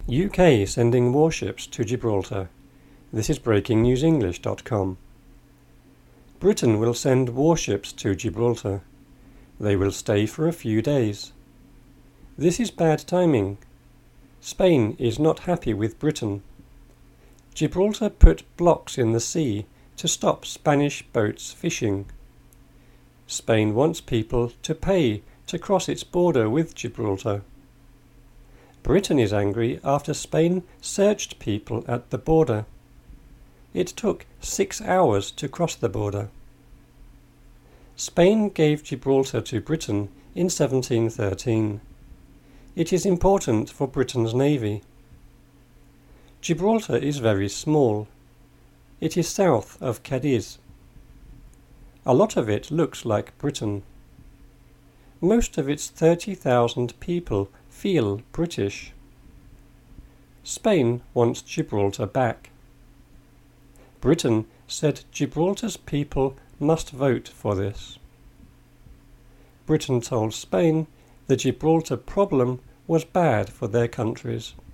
UK sending warships to Gibraltar. This is breakingnewsenglish.com. Britain will send warships to Gibraltar. They will stay for a few days. This is bad timing. Spain is not happy with Britain. Gibraltar put blocks in the sea to stop Spanish boats fishing. Spain wants people to pay to cross its border with Gibraltar. Britain is angry after Spain searched people at the border. It took 6 hours to cross the border. Spain gave Gibraltar to Britain in 1713. It is important for Britain's navy. Gibraltar is very small. It is south of Cadiz. A lot of it looks like Britain. Most of its 30,000 people feel British. Spain wants Gibraltar back. Britain said Gibraltar's people must vote for this. Britain told Spain the Gibraltar problem was bad for their countries.